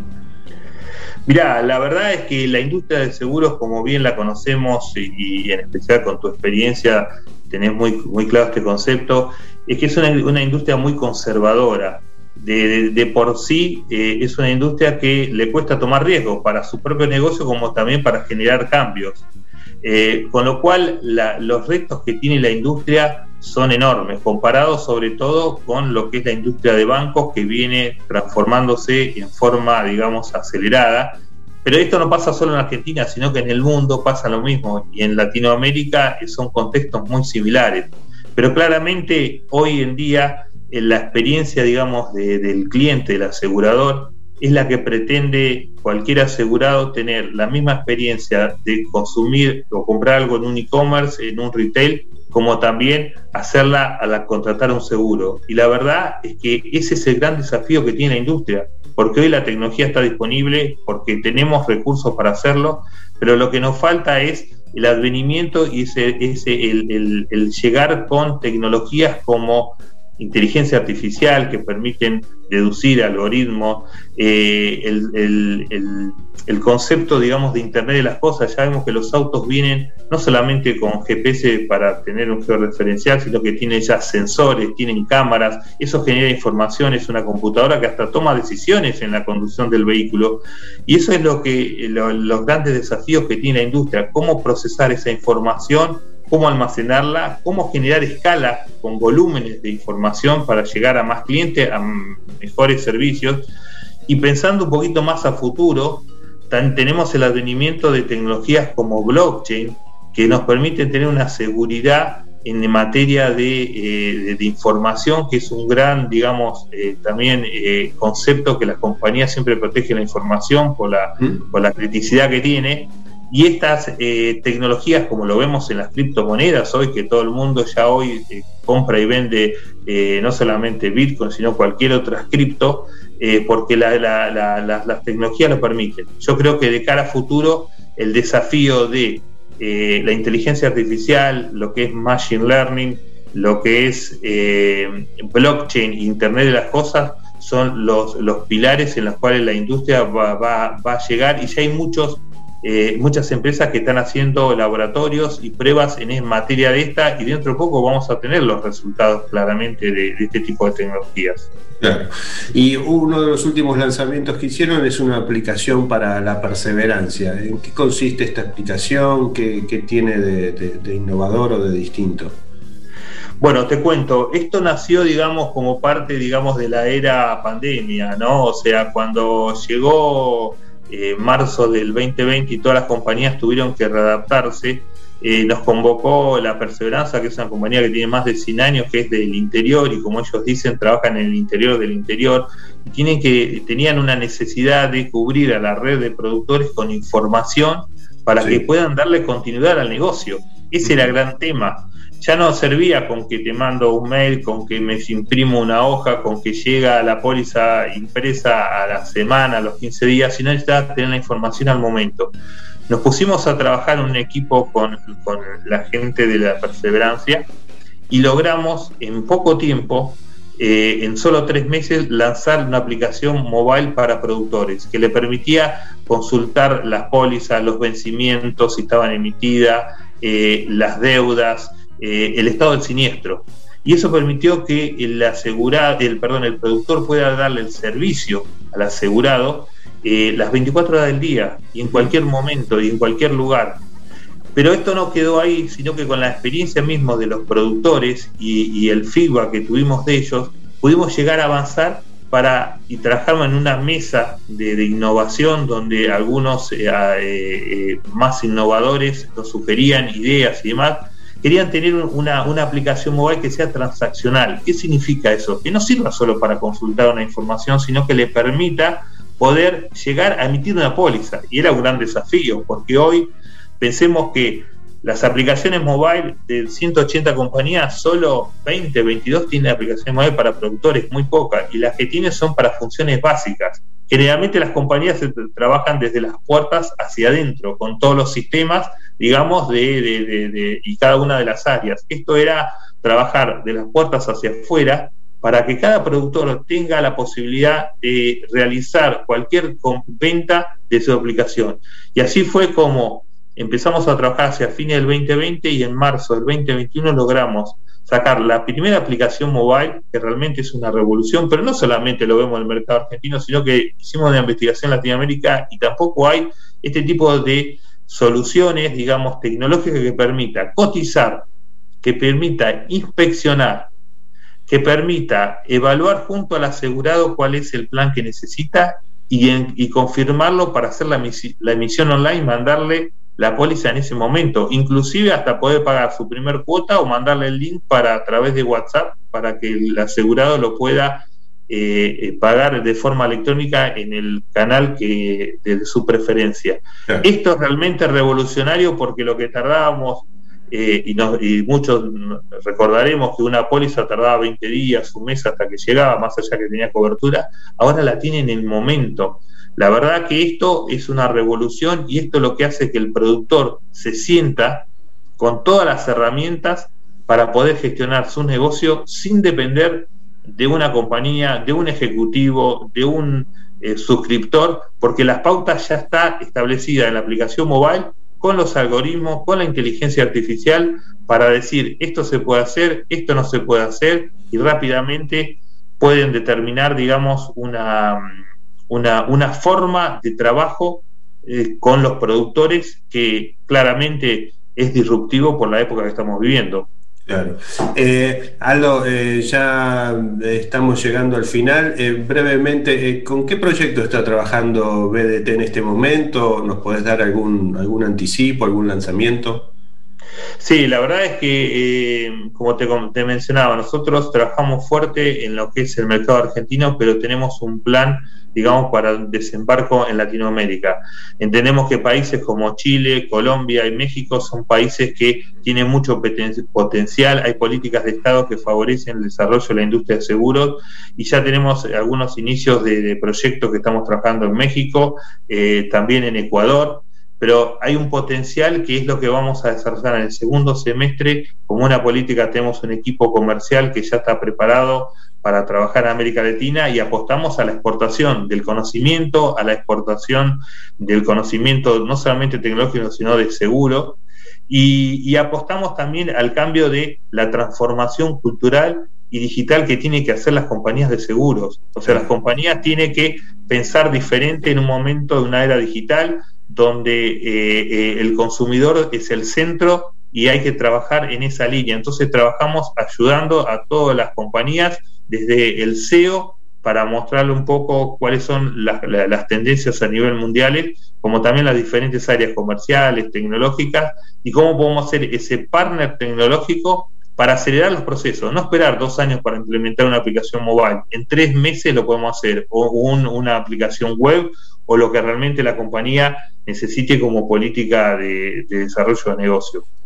Mirá, la verdad es que la industria de seguros, como bien la conocemos, y, y en especial con tu experiencia tenés muy, muy claro este concepto, es que es una, una industria muy conservadora. De, de, de por sí eh, es una industria que le cuesta tomar riesgos para su propio negocio como también para generar cambios. Eh, con lo cual la, los retos que tiene la industria son enormes, comparados sobre todo con lo que es la industria de bancos, que viene transformándose en forma, digamos, acelerada. Pero esto no pasa solo en Argentina, sino que en el mundo pasa lo mismo, y en Latinoamérica son contextos muy similares. Pero claramente hoy en día la experiencia, digamos, de, del cliente, del asegurador, es la que pretende cualquier asegurado tener la misma experiencia de consumir o comprar algo en un e-commerce, en un retail, como también hacerla al contratar un seguro. Y la verdad es que ese es el gran desafío que tiene la industria, porque hoy la tecnología está disponible, porque tenemos recursos para hacerlo, pero lo que nos falta es el advenimiento y ese, ese, el, el, el llegar con tecnologías como inteligencia artificial que permiten deducir algoritmos, eh, el, el, el, el concepto, digamos, de Internet de las cosas. Ya vemos que los autos vienen no solamente con G P S para tener un georreferencial, sino que tienen ya sensores, tienen cámaras, eso genera información, es una computadora que hasta toma decisiones en la conducción del vehículo, y eso es lo que lo, los grandes desafíos que tiene la industria, cómo procesar esa información, cómo almacenarla, cómo generar escala con volúmenes de información para llegar a más clientes, a mejores servicios. Y pensando un poquito más a futuro, tan, tenemos el advenimiento de tecnologías como blockchain, que nos permiten tener una seguridad en materia de, eh, de, de información, que es un gran, digamos, eh, también eh, concepto que las compañías siempre protegen la información por la, ¿Mm? por la criticidad que tiene. Y estas eh, tecnologías, como lo vemos en las criptomonedas hoy, que todo el mundo ya hoy eh, compra y vende eh, no solamente Bitcoin, sino cualquier otra cripto, eh, porque la, la, la, la, las tecnologías lo permiten. Yo creo que de cara a futuro, el desafío de eh, la inteligencia artificial, lo que es machine learning, lo que es eh, blockchain, Internet de las cosas, son los, los pilares en los cuales la industria va, va, va a llegar, y ya hay muchos Eh, muchas empresas que están haciendo laboratorios y pruebas en materia de esta, y dentro de poco vamos a tener los resultados claramente de, de este tipo de tecnologías. Claro. Y uno de los últimos lanzamientos que hicieron es una aplicación para la perseverancia. ¿En qué consiste esta aplicación? ¿Qué, qué tiene de, de, de innovador o de distinto? Bueno, te cuento, esto nació, digamos, como parte, digamos, de la era pandemia, ¿no? O sea, cuando llegó Eh, marzo del veinte veinte y todas las compañías tuvieron que readaptarse, eh, nos convocó la Perseveranza, que es una compañía que tiene más de cien años, que es del interior, y como ellos dicen, trabajan en el interior del interior, y tienen que, tenían una necesidad de cubrir a la red de productores con información para sí. que puedan darle continuidad al negocio. Ese era el gran tema. ya no servía con que te mando un mail, con que me imprimo una hoja, con que llega la póliza impresa a la semana, a los quince días, sino necesitabas tener la información al momento. Nos pusimos a trabajar en un equipo con, con la gente de la Perseverancia y logramos en poco tiempo, eh, en solo tres meses, lanzar una aplicación mobile para productores que le permitía consultar las pólizas, los vencimientos, si estaban emitidas, eh, las deudas, eh, el estado del siniestro. Y eso permitió que el asegurado, el, perdón, el productor pueda darle el servicio al asegurado eh, las veinticuatro horas del día y en cualquier momento y en cualquier lugar. Pero esto no quedó ahí, sino que con la experiencia misma de los productores y, y el feedback que tuvimos de ellos, pudimos llegar a avanzar para, y trabajamos en una mesa de, de innovación donde algunos eh, eh, más innovadores nos sugerían ideas y demás. Querían tener una, una aplicación mobile que sea transaccional. ¿Qué significa eso? Que no sirva solo para consultar una información, sino que le permita poder llegar a emitir una póliza. Y era un gran desafío, porque hoy pensemos que las aplicaciones mobile de ciento ochenta compañías, solo veinte, veintidós tienen aplicaciones mobile para productores, muy pocas, y las que tienen son para funciones básicas. Generalmente las compañías se trabajan desde las puertas hacia adentro, con todos los sistemas, digamos, de, de, de, de, y cada una de las áreas. Esto era trabajar de las puertas hacia afuera para que cada productor tenga la posibilidad de realizar cualquier venta de su aplicación. Y así fue como empezamos a trabajar hacia fines del veinte veinte y en marzo del veinte veintiuno logramos sacar la primera aplicación mobile, que realmente es una revolución, pero no solamente lo vemos en el mercado argentino, sino que hicimos una investigación en Latinoamérica y tampoco hay este tipo de soluciones, digamos, tecnológicas que permita cotizar, que permita inspeccionar, que permita evaluar junto al asegurado cuál es el plan que necesita y, en, y confirmarlo para hacer la, misi, la emisión online y mandarle la póliza en ese momento, inclusive hasta poder pagar su primer cuota o mandarle el link para a través de WhatsApp para que el asegurado lo pueda eh, pagar de forma electrónica en el canal que de su preferencia. Claro. Esto es realmente revolucionario porque lo que tardábamos, eh, y, nos, y muchos recordaremos que una póliza tardaba veinte días, un mes hasta que llegaba, más allá que tenía cobertura, ahora la tiene en el momento. La verdad que esto es una revolución y esto es lo que hace que el productor se sienta con todas las herramientas para poder gestionar su negocio sin depender de una compañía, de un ejecutivo, de un eh, suscriptor, porque las pautas ya están establecidas en la aplicación mobile con los algoritmos, con la inteligencia artificial para decir esto se puede hacer, esto no se puede hacer y rápidamente pueden determinar, digamos, una... Una, una forma de trabajo eh, con los productores que claramente es disruptivo por la época que estamos viviendo. Claro. Eh, Aldo, eh, ya estamos llegando al final. Eh, brevemente, eh, ¿con qué proyecto está trabajando B D T en este momento? ¿Nos podés dar algún, algún anticipo, algún lanzamiento? Sí, la verdad es que, eh, como te, te mencionaba, nosotros trabajamos fuerte en lo que es el mercado argentino, pero tenemos un plan, digamos, para desembarco en Latinoamérica. Entendemos que países como Chile, Colombia y México son países que tienen mucho potencial, hay políticas de Estado que favorecen el desarrollo de la industria de seguros y ya tenemos algunos inicios de, de proyectos que estamos trabajando en México, eh, también en Ecuador, pero hay un potencial que es lo que vamos a desarrollar en el segundo semestre. Como una política tenemos un equipo comercial que ya está preparado para trabajar en América Latina y apostamos a la exportación del conocimiento, a la exportación del conocimiento no solamente tecnológico, sino de seguro, y, y apostamos también al cambio de la transformación cultural y digital que tienen que hacer las compañías de seguros. O sea, las compañías tienen que pensar diferente en un momento de una era digital, donde eh, eh, el consumidor es el centro y hay que trabajar en esa línea. Entonces trabajamos ayudando a todas las compañías desde el S E O para mostrarle un poco cuáles son las, las tendencias a nivel mundial, como también las diferentes áreas comerciales, tecnológicas, y cómo podemos hacer ese partner tecnológico para acelerar los procesos, no esperar dos años para implementar una aplicación mobile, en tres meses lo podemos hacer, o un, una aplicación web, o lo que realmente la compañía necesite como política de, de desarrollo de negocio.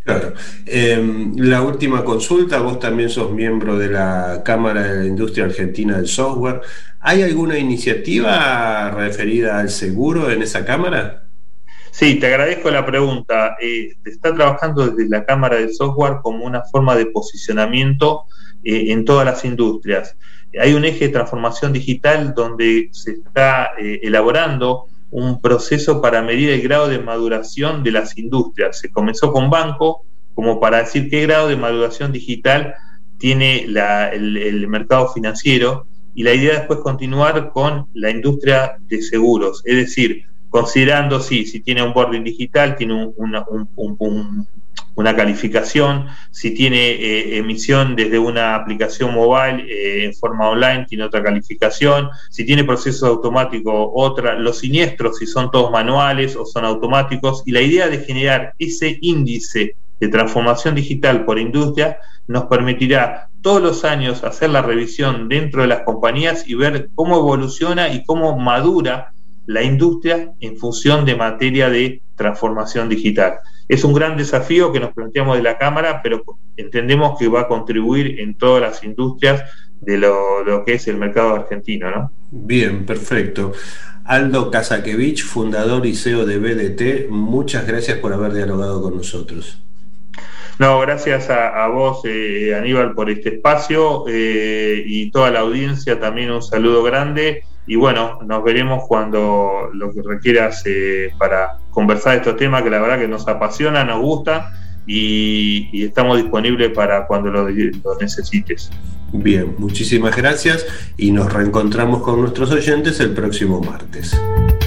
Claro. Eh, la última consulta, vos también sos miembro de la Cámara de la Industria Argentina del Software. ¿Hay alguna iniciativa referida al seguro en esa Cámara? Sí, te agradezco la pregunta. Eh, está trabajando desde la Cámara del Software como una forma de posicionamiento eh, en todas las industrias. Hay un eje de transformación digital donde se está eh, elaborando un proceso para medir el grado de maduración de las industrias. Se comenzó con banco, como para decir qué grado de maduración digital tiene la, el, el mercado financiero, y la idea después continuar con la industria de seguros, es decir, considerando sí, si tiene un onboarding digital, tiene un, una, un, un, un, una calificación, si tiene eh, emisión desde una aplicación mobile eh, en forma online, tiene otra calificación, si tiene proceso automático, otra, los siniestros, si son todos manuales o son automáticos, y la idea de generar ese índice de transformación digital por industria nos permitirá todos los años hacer la revisión dentro de las compañías y ver cómo evoluciona y cómo madura la industria en función de materia de transformación digital. Es un gran desafío que nos planteamos de la Cámara, pero entendemos que va a contribuir en todas las industrias de lo, lo que es el mercado argentino, ¿no? Bien, perfecto. Aldo Kasakevich, fundador y C E O de B D T, muchas gracias por haber dialogado con nosotros. No, gracias a, a vos, eh, Aníbal, por este espacio eh, y toda la audiencia también un saludo grande. Y bueno, nos veremos cuando lo que requieras eh, para conversar de estos temas que la verdad que nos apasiona, nos gusta y, y estamos disponibles para cuando lo, lo necesites. Bien, muchísimas gracias y nos reencontramos con nuestros oyentes el próximo martes.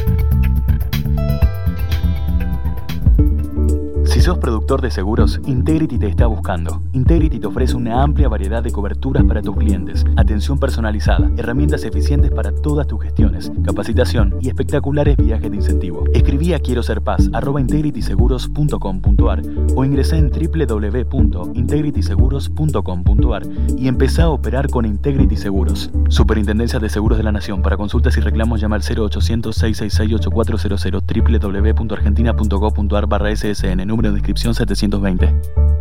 Si sos productor de seguros, Integrity te está buscando. Integrity te ofrece una amplia variedad de coberturas para tus clientes, atención personalizada, herramientas eficientes para todas tus gestiones, capacitación y espectaculares viajes de incentivo. Escribí a quiero ser paz arroba integrity seguros punto com punto ar o ingresá en doble u doble u doble u punto integrity seguros punto com punto ar y empezá a operar con Integrity Seguros. Superintendencia de Seguros de la Nación. Para consultas y reclamos llama al cero ochocientos, seiscientos sesenta y seis, ochenta y cuatro cero cero, doble u doble u doble u punto argentina punto gov punto ar barra S S N, número de inscripción setecientos veinte.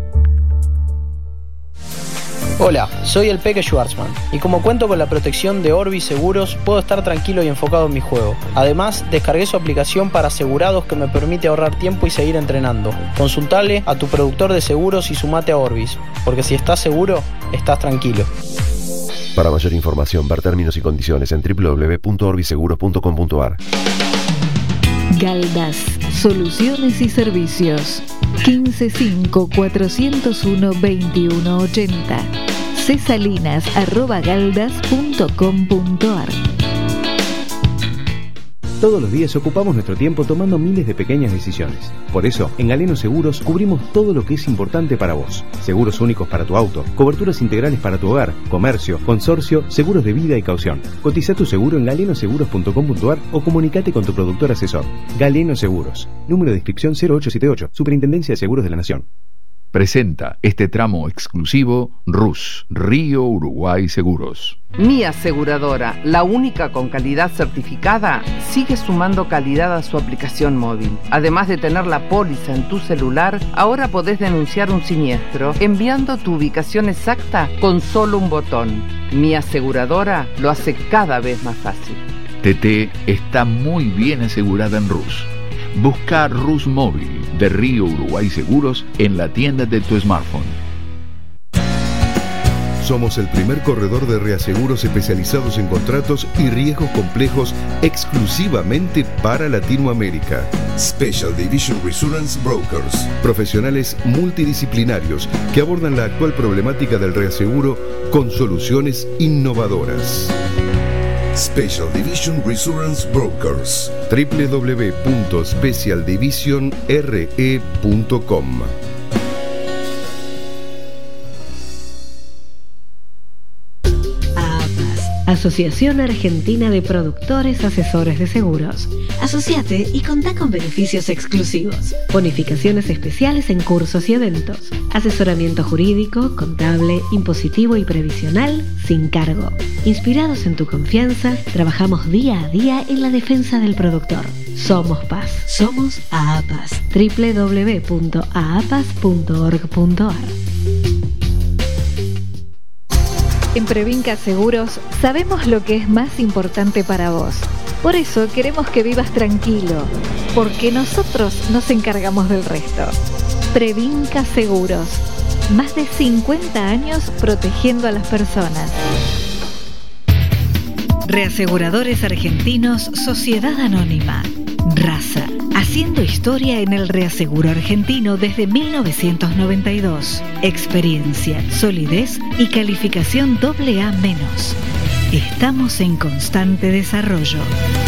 Hola, soy el Peque Schwarzman y como cuento con la protección de Orbis Seguros, puedo estar tranquilo y enfocado en mi juego. Además, descargué su aplicación para asegurados que me permite ahorrar tiempo y seguir entrenando. Consultale a tu productor de seguros y sumate a Orbis, porque si estás seguro, estás tranquilo. Para mayor información, ver términos y condiciones en doble u doble u doble u punto orbiseguros punto com punto ar. Galdas, soluciones y servicios. quince cinco cuatrocientos uno veintiuno ochenta. cesalinas arroba galdas punto com punto ar. Todos los días ocupamos nuestro tiempo tomando miles de pequeñas decisiones. Por eso, en Galeno Seguros cubrimos todo lo que es importante para vos. Seguros únicos para tu auto, coberturas integrales para tu hogar, comercio, consorcio, seguros de vida y caución. Cotiza tu seguro en galeno seguros punto com punto ar o comunicate con tu productor asesor. Galeno Seguros. Número de inscripción cero ocho siete ocho. Superintendencia de Seguros de la Nación. Presenta este tramo exclusivo R U S, Río Uruguay Seguros. Mi aseguradora, la única con calidad certificada, sigue sumando calidad a su aplicación móvil. Además de tener la póliza en tu celular, ahora podés denunciar un siniestro enviando tu ubicación exacta con solo un botón. Mi aseguradora lo hace cada vez más fácil. T T está muy bien asegurada en R U S. Busca R U S Móvil de Río Uruguay Seguros en la tienda de tu smartphone. Somos el primer corredor de reaseguros especializados en contratos y riesgos complejos exclusivamente para Latinoamérica. Special Division Reassurance Brokers. Profesionales multidisciplinarios que abordan la actual problemática del reaseguro con soluciones innovadoras. Special Division Reassurance Brokers. doble u doble u doble u punto special division r e punto com. Asociación Argentina de Productores Asesores de Seguros. Asociate y contá con beneficios exclusivos. Bonificaciones especiales en cursos y eventos. Asesoramiento jurídico, contable, impositivo y previsional sin cargo. Inspirados en tu confianza, trabajamos día a día en la defensa del productor. Somos Paz. Somos AAPAS. doble u doble u doble u punto a a p a s punto org punto a r. En Previnca Seguros sabemos lo que es más importante para vos. Por eso queremos que vivas tranquilo, porque nosotros nos encargamos del resto. Previnca Seguros. Más de cincuenta años protegiendo a las personas. Reaseguradores Argentinos Sociedad Anónima. Raza. Haciendo historia en el reaseguro argentino desde mil novecientos noventa y dos. Experiencia, solidez y calificación doble A menos. Estamos en constante desarrollo.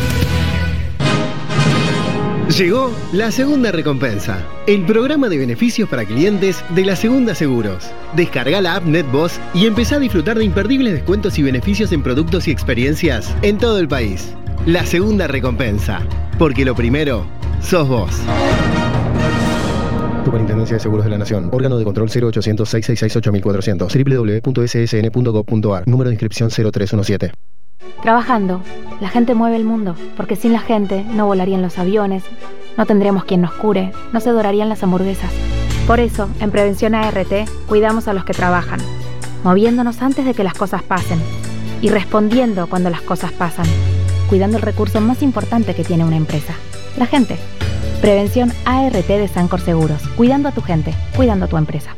Llegó la segunda recompensa, el programa de beneficios para clientes de la Segunda Seguros. Descarga la app NetBoss y empezá a disfrutar de imperdibles descuentos y beneficios en productos y experiencias en todo el país. La segunda recompensa, porque lo primero sos vos. Superintendencia de Seguros de la Nación. Órgano de control cero ochocientos, seiscientos sesenta y seis, ocho mil cuatrocientos. doble u doble u doble u punto s s n punto gov punto a r. Número de inscripción cero tres uno siete. Trabajando, la gente mueve el mundo, porque sin la gente no volarían los aviones, no tendríamos quien nos cure, no se dorarían las hamburguesas. Por eso, en Prevención A R T, cuidamos a los que trabajan, moviéndonos antes de que las cosas pasen y respondiendo cuando las cosas pasan, cuidando el recurso más importante que tiene una empresa, la gente. Prevención A R T de Sancor Seguros, cuidando a tu gente, cuidando a tu empresa.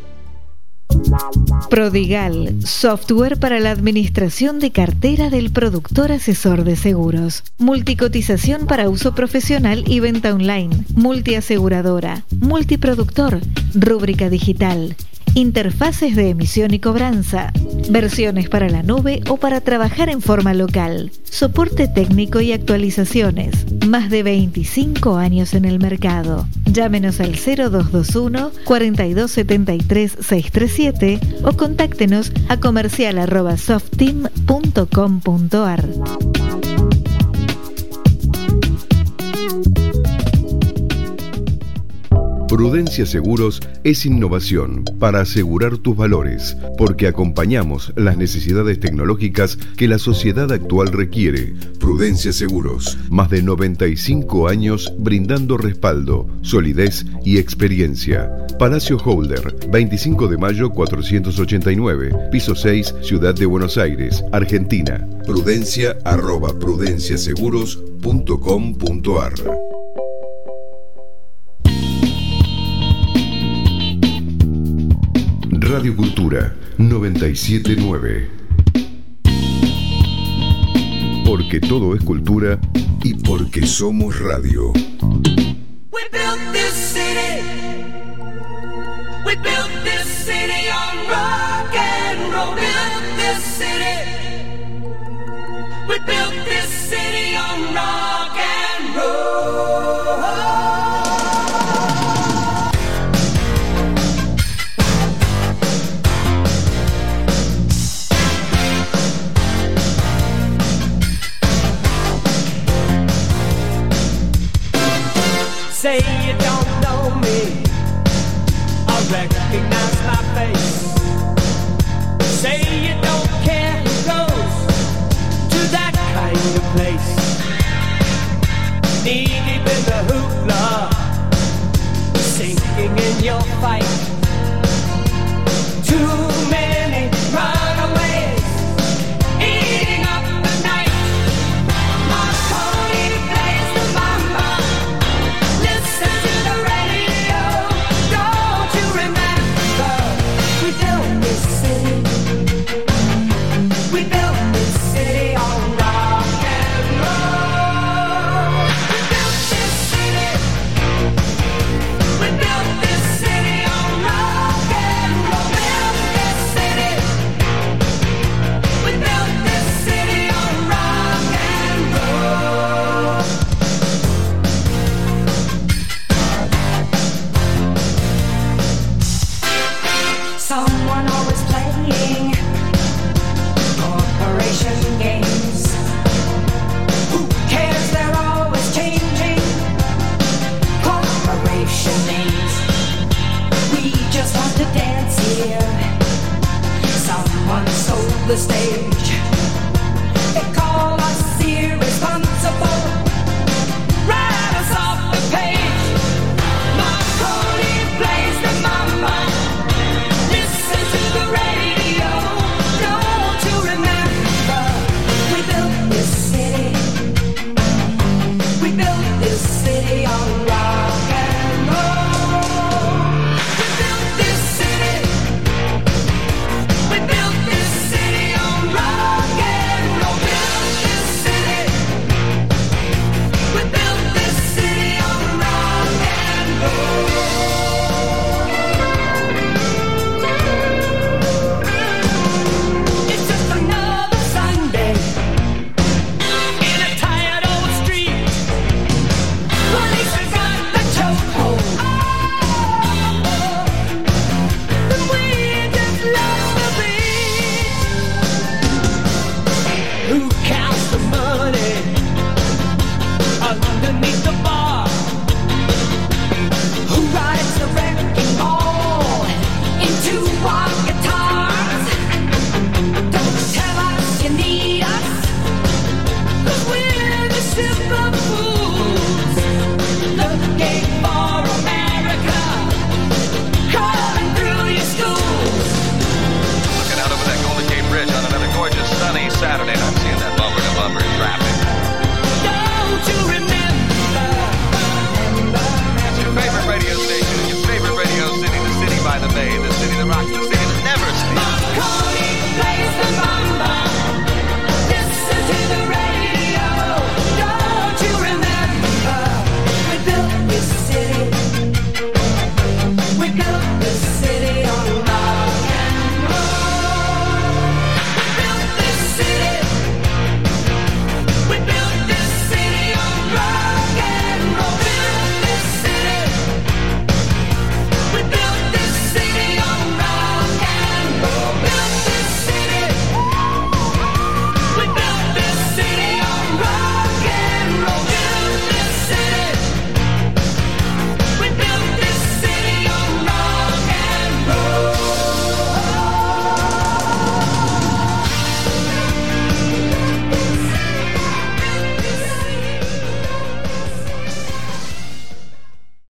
Prodigal, software para la administración de cartera del productor asesor de seguros. Multicotización para uso profesional y venta online. Multiaseguradora, multiproductor, rúbrica digital. Interfaces de emisión y cobranza, versiones para la nube o para trabajar en forma local, soporte técnico y actualizaciones. Más de veinticinco años en el mercado. Llámenos al cero dos dos uno, cuatro dos siete tres, seis tres siete o contáctenos a comercial arroba softteam punto com punto a r. Prudencia Seguros es innovación para asegurar tus valores, porque acompañamos las necesidades tecnológicas que la sociedad actual requiere. Prudencia Seguros, más de noventa y cinco años brindando respaldo, solidez y experiencia. Palacio Holder, veinticinco de mayo cuatrocientos ochenta y nueve, piso seis, Ciudad de Buenos Aires, Argentina. Prudencia arroba prudenciaseguros punto com punto a r. Radio Cultura noventa y siete punto nueve. Porque todo es cultura y porque somos radio. We built this city. We built this city on rock and roll. Built this city. We built this city on rock and roll. Say you don't know me, I recognize my face. Say you don't care who goes to that kind of place. Knee deep in the hoopla, sinking in your fight. Too many runaways, eating up the night. Marconi plays the mama. Listen to the radio. Don't you remember? We built this city. We built this city on rock and roll. We built this city. We built this city on rock and roll. Built this once sold the stage.